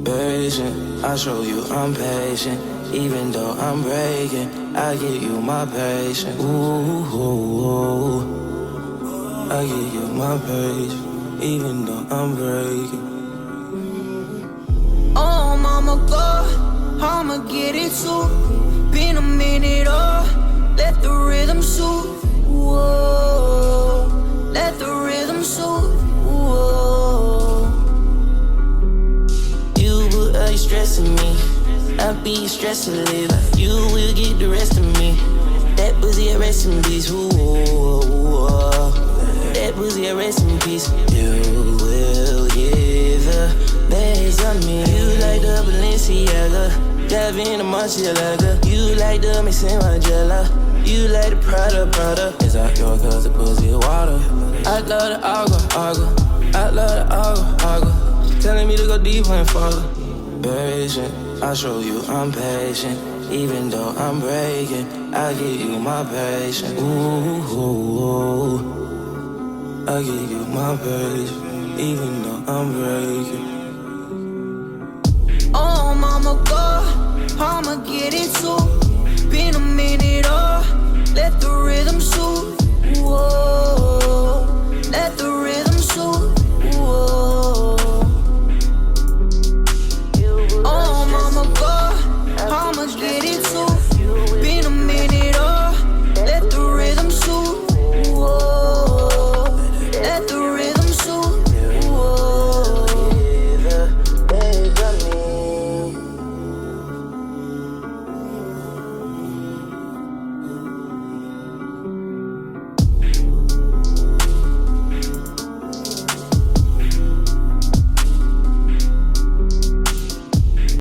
patient. I show you I'm patient. Even though I'm breaking, I give you my patience. Ooh, I give you my patience. Even though I'm breaking. Oh, mama, go. I'ma get it too. Been a minute, oh. Let the rhythm soothe. Whoa. Let the rhythm soothe. Whoa. You stressing me. I be stressing a little. You will get the rest of me. That pussy a rest in peace. That pussy a rest in peace. You will get the best of me. You like the Balenciaga, dive in the Marcielaga. You like the mixing Margiela. You like the Prada. It's out your cause the pussy water. I love the agua. I love the agua. Telling me to go deeper and farther. Patient, I show you I'm patient. Even though I'm breaking, I give you my patience. Ooh, I give you my patience. Even though I'm breaking.